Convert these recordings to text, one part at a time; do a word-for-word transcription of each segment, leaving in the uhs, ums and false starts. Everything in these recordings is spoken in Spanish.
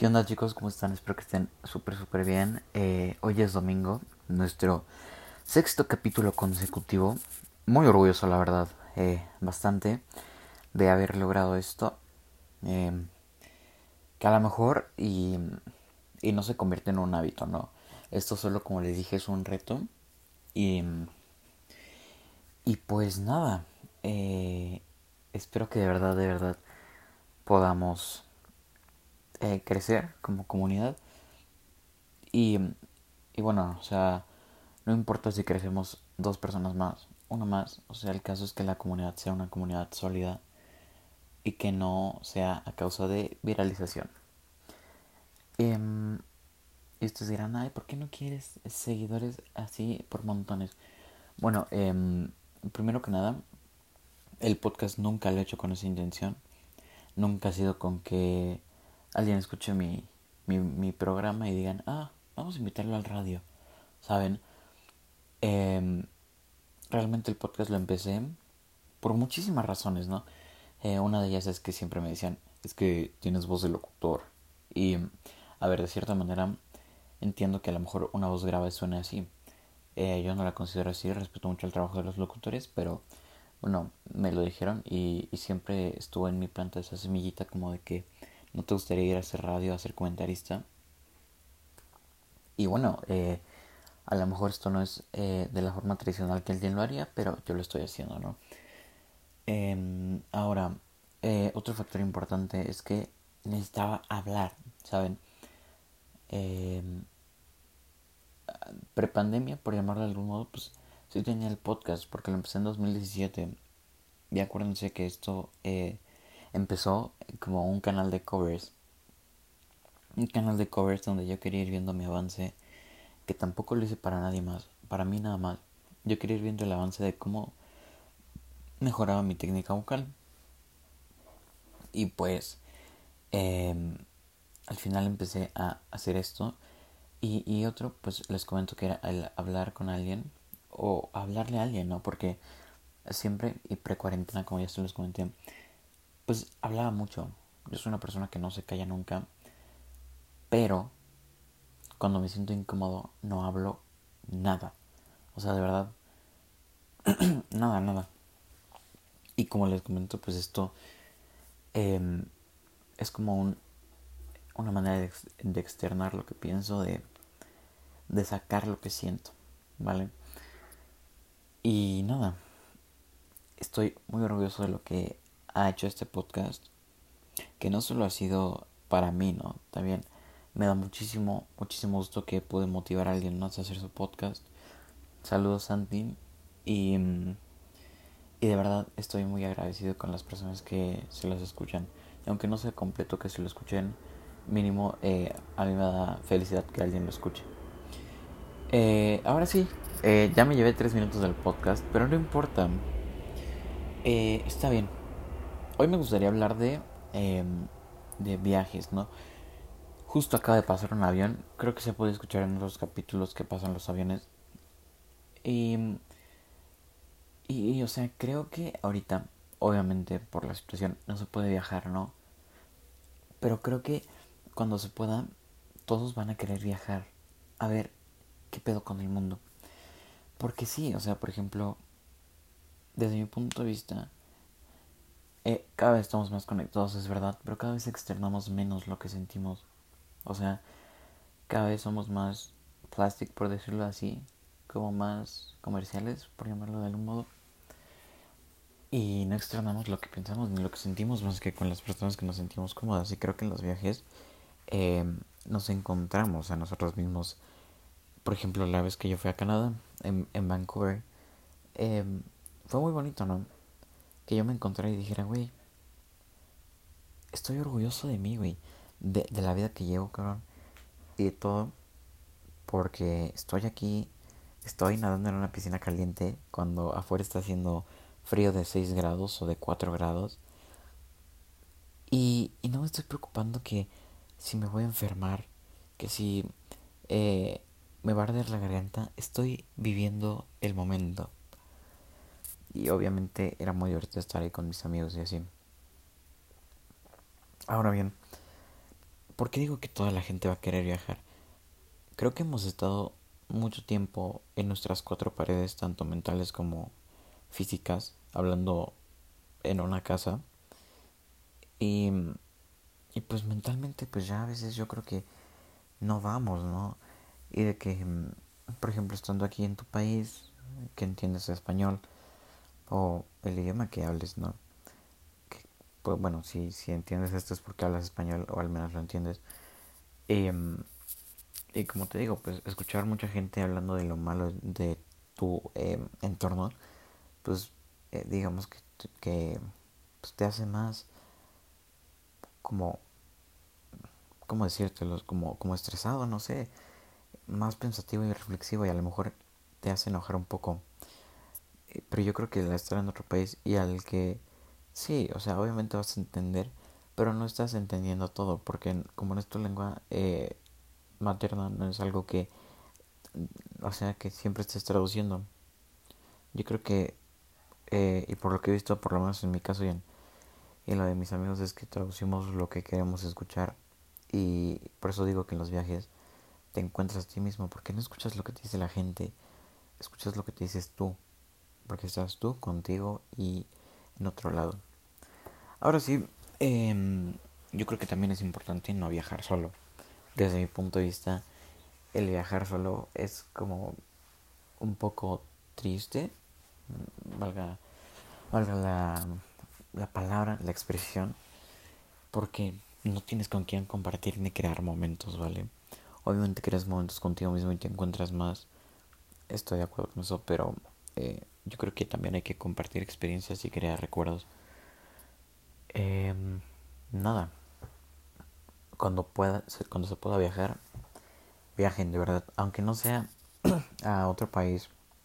¿Qué onda chicos? ¿Cómo están? Espero que estén súper súper bien. Eh, hoy es domingo, nuestro sexto capítulo consecutivo. Muy orgulloso la verdad, eh, bastante de haber logrado esto. Eh, que a lo mejor y, y no se convierte en un hábito, ¿no? Esto solo como les dije es un reto. Y, y pues nada, eh, espero que de verdad, de verdad podamos eh, crecer como comunidad. Y, y bueno, o sea, no importa si crecemos dos personas más, una más, o sea, el caso es que la comunidad sea una comunidad sólida y que no sea a causa de viralización. Em, y ustedes dirán, ay, ¿por qué no quieres seguidores así por montones? Bueno, em, primero que nada, el podcast nunca lo he hecho con esa intención. Nunca ha sido con que alguien escuche mi, mi, mi programa y digan, ah, vamos a invitarlo al radio, ¿saben? Em, Realmente el podcast lo empecé por muchísimas razones, ¿no? Eh, una de ellas es que siempre me decían, es que tienes voz de locutor. Y, a ver, de cierta manera, entiendo que a lo mejor una voz grave suene así. Eh, yo no la considero así, respeto mucho el trabajo de los locutores, pero bueno, me lo dijeron y, y siempre estuvo en mi planta esa semillita como de que no te gustaría ir a hacer radio, a ser comentarista. Y bueno, eh, a lo mejor esto no es eh, de la forma tradicional que alguien lo haría, pero yo lo estoy haciendo, ¿no? Eh, ahora, eh, otro factor importante es que necesitaba hablar, ¿saben? Eh, Prepandemia, por llamarlo de algún modo, pues sí tenía el podcast porque lo empecé en dos mil diecisiete. Y acuérdense que esto eh, empezó como un canal de covers. Un canal de covers donde yo quería ir viendo mi avance, que tampoco lo hice para nadie más, para mí nada más. Yo quería ir viendo el avance de cómo mejoraba mi técnica vocal. Y pues eh, al final empecé a hacer esto. Y, y otro, pues les comento que era el hablar con alguien o hablarle a alguien, ¿no? Porque siempre, y pre-cuarentena, como ya se los comenté, pues hablaba mucho. Yo soy una persona que no se calla nunca, pero cuando me siento incómodo no hablo nada. O sea, de verdad, nada, nada. Y como les comento, pues esto eh, es como un, una manera de, de externar lo que pienso, de, de sacar lo que siento, ¿vale? Y nada, estoy muy orgulloso de lo que ha hecho este podcast, que no solo ha sido para mí, ¿no? También me da muchísimo, muchísimo gusto que pude motivar a alguien más a hacer su podcast. Saludos, Santi. Y, y de verdad estoy muy agradecido con las personas que se las escuchan. Y aunque no sea completo que se lo escuchen, mínimo eh, a mí me da felicidad que alguien lo escuche. Eh, ahora sí, eh, ya me llevé tres minutos del podcast, pero no importa. Eh, está bien. Hoy me gustaría hablar de, eh, de viajes, ¿no? Justo acaba de pasar un avión. Creo que se puede escuchar en los capítulos que pasan los aviones. Y, y, y, o sea, creo que ahorita, obviamente por la situación, no se puede viajar, ¿no? Pero creo que cuando se pueda, todos van a querer viajar. A ver, ¿qué pedo con el mundo? Porque sí, o sea, por ejemplo, desde mi punto de vista, eh, cada vez estamos más conectados, es verdad, pero cada vez externamos menos lo que sentimos. O sea, cada vez somos más plastic, por decirlo así, como más comerciales, por llamarlo de algún modo. Y no externamos lo que pensamos ni lo que sentimos más que con las personas que nos sentimos cómodas. Y creo que en los viajes eh, nos encontramos a nosotros mismos. Por ejemplo, la vez que yo fui a Canadá, en, en Vancouver, eh, fue muy bonito, ¿no? Que yo me encontré y dijera, güey, estoy orgulloso de mí, güey. De, de la vida que llevo, cabrón. Y de todo. Porque estoy aquí, estoy nadando en una piscina caliente cuando afuera está haciendo frío de seis grados o de cuatro grados. Y, y no me estoy preocupando que si me voy a enfermar, que si eh, me va a arder la garganta. Estoy viviendo el momento. Y obviamente era muy divertido estar ahí con mis amigos y así. Ahora bien, ¿por qué digo que toda la gente va a querer viajar? Creo que hemos estado mucho tiempo en nuestras cuatro paredes, tanto mentales como físicas, hablando en una casa. Y, y pues mentalmente, pues ya a veces yo creo que no vamos, ¿no? Y de que, mm, por ejemplo, estando aquí en tu país, que entiendes español o el idioma que hables, ¿no? Que, pues bueno, si, si entiendes esto es porque hablas español o al menos lo entiendes. Y, mm, y como te digo, pues escuchar mucha gente hablando de lo malo de tu eh, entorno, pues eh, digamos que, que pues, te hace más como, ¿cómo decírtelo? Como, como estresado, no sé, más pensativo y reflexivo y a lo mejor te hace enojar un poco. Eh, Pero yo creo que al estar en otro país y al que, sí, o sea, obviamente vas a entender, pero no estás entendiendo todo, porque como no es tu lengua eh, materna, no es algo que, o sea, que siempre estés traduciendo. Yo creo que, eh, y por lo que he visto, por lo menos en mi caso y en, y en lo de mis amigos, es que traducimos lo que queremos escuchar. Y por eso digo que en los viajes te encuentras a ti mismo, porque no escuchas lo que te dice la gente, escuchas lo que te dices tú, porque estás tú contigo y en otro lado. Ahora sí, eh, yo creo que también es importante no viajar solo. Desde mi punto de vista, el viajar solo es como un poco triste, valga, valga la, la palabra, la expresión, porque no tienes con quién compartir ni crear momentos, ¿vale? Obviamente creas momentos contigo mismo y te encuentras más. Estoy de acuerdo con eso, pero eh, yo creo que también hay que compartir experiencias y crear recuerdos. Eh, nada, cuando pueda, cuando se pueda viajar, viajen de verdad, aunque no sea a otro país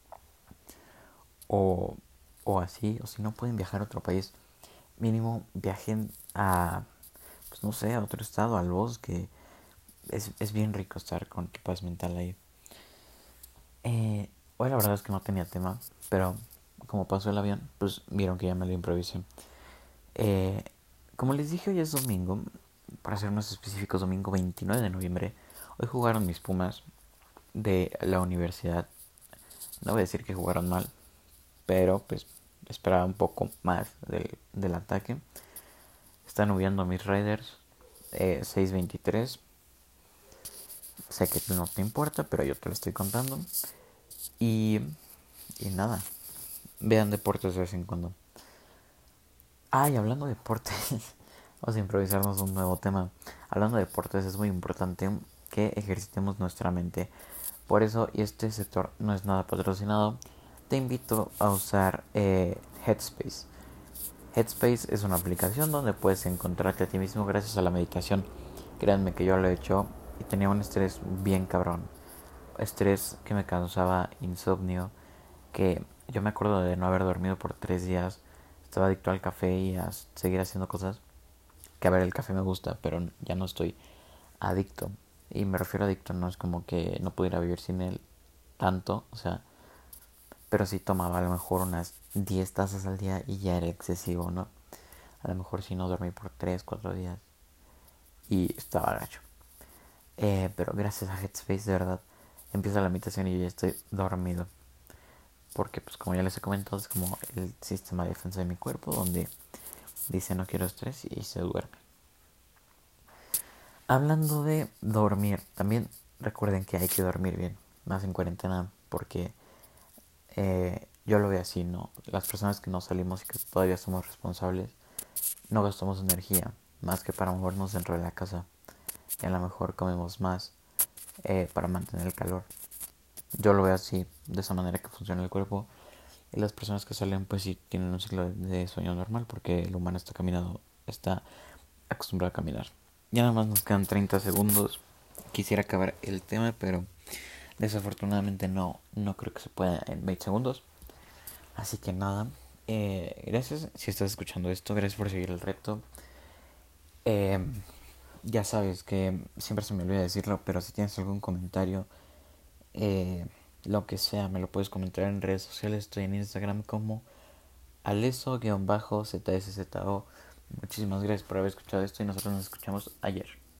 o, o así, o si no pueden viajar a otro país, mínimo viajen a, pues no sé, a otro estado, al bosque. Es, es bien rico estar con tu paz mental ahí. Eh, hoy la verdad es que no tenía tema, pero como pasó el avión, pues vieron que ya me lo improvisé. Eh, como les dije, hoy es domingo, para ser más específicos, domingo veintinueve de noviembre. Hoy jugaron mis Pumas de la universidad. No voy a decir que jugaron mal, pero pues esperaba un poco más del, del ataque. Están huyendo mis Raiders eh, seis veintitrés. Sé que no te importa, pero yo te lo estoy contando. Y, y nada, vean deportes de vez en cuando. Ay, hablando de deportes, vamos a improvisarnos un nuevo tema. Hablando de deportes, es muy importante que ejercitemos nuestra mente. Por eso, y este sector no es nada patrocinado, te invito a usar eh, Headspace. Headspace es una aplicación donde puedes encontrarte a ti mismo gracias a la meditación. Créanme que yo lo he hecho y tenía un estrés bien cabrón. Estrés que me causaba insomnio, que yo me acuerdo de no haber dormido por tres días. Estaba adicto al café y a seguir haciendo cosas. Que a ver, el café me gusta, pero ya no estoy adicto. Y me refiero a adicto, no es como que no pudiera vivir sin él tanto, o sea, pero sí tomaba a lo mejor unas diez tazas al día y ya era excesivo, ¿no? A lo mejor si no dormí por tres cuatro días y estaba gacho. Eh, pero gracias a Headspace, de verdad, empieza la meditación y yo ya estoy dormido. Porque, pues, como ya les he comentado, es como el sistema de defensa de mi cuerpo donde dice no quiero estrés y se duerme. Hablando de dormir, también recuerden que hay que dormir bien, más en cuarentena, porque eh, yo lo veo así, ¿no? Las personas que no salimos y que todavía somos responsables, no gastamos energía, más que para movernos dentro de la casa. Y a lo mejor comemos más eh, para mantener el calor. Yo lo veo así, de esa manera que funciona el cuerpo. Y las personas que salen, pues sí tienen un ciclo de sueño normal, porque el humano está caminado, está acostumbrado a caminar. Ya nada más nos quedan treinta segundos. Quisiera acabar el tema, pero desafortunadamente no, no creo que se pueda en veinte segundos. Así que nada, eh, gracias si estás escuchando esto, gracias por seguir el reto. Eh, ya sabes que siempre se me olvida decirlo, pero si tienes algún comentario, eh, lo que sea, me lo puedes comentar en redes sociales. Estoy en Instagram como aleso-zszzo. Muchísimas gracias por haber escuchado esto y nosotros nos escuchamos ayer.